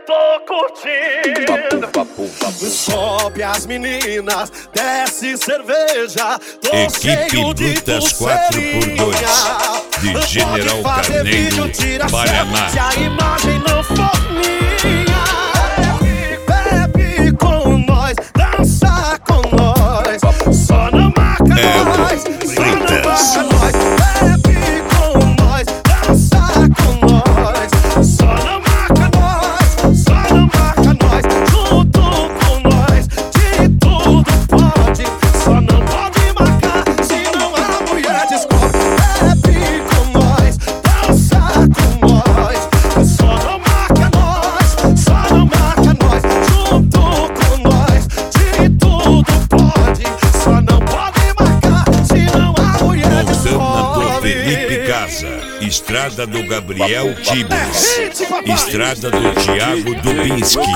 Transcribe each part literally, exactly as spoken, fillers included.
tô curtindo. Sobe as meninas, desce cerveja. Tô Equipe Lutas quatro por dois de General Carneiro, Paraná. Se a imagem não for minha, bebe com nós, dança com nós. Só não marca nós, só não marca nós. Bebe com nós, dança com nós. Só não marca nós, só não marca nós. Junto com nós, de tudo pode. Só não pode marcar, senão a mulher descobre. Bebe com nós, dança com nós. Só não marca nós, só não marca nós. Junto com nós, de tudo pode. Só não pode marcar, senão a mulher descobre. Montana do Felipe Casa, Estrada do Gabriel Tibes, Estrada do Thiago Dubinski.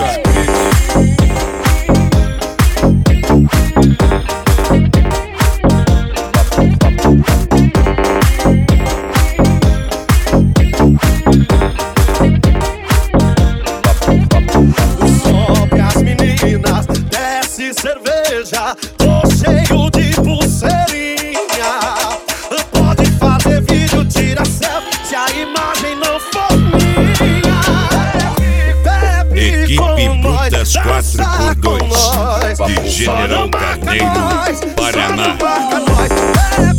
Sobe as meninas, desce cerveja. Tô cheio de pulseirinha. Pode fazer vídeo, tira selfie, se a imagem não for minha. Bebe Equipe com nós, Lutas dança quatro por dois com nós. de General Só não marca Carneiro, nós, só Paraná. não marca nós. Bebe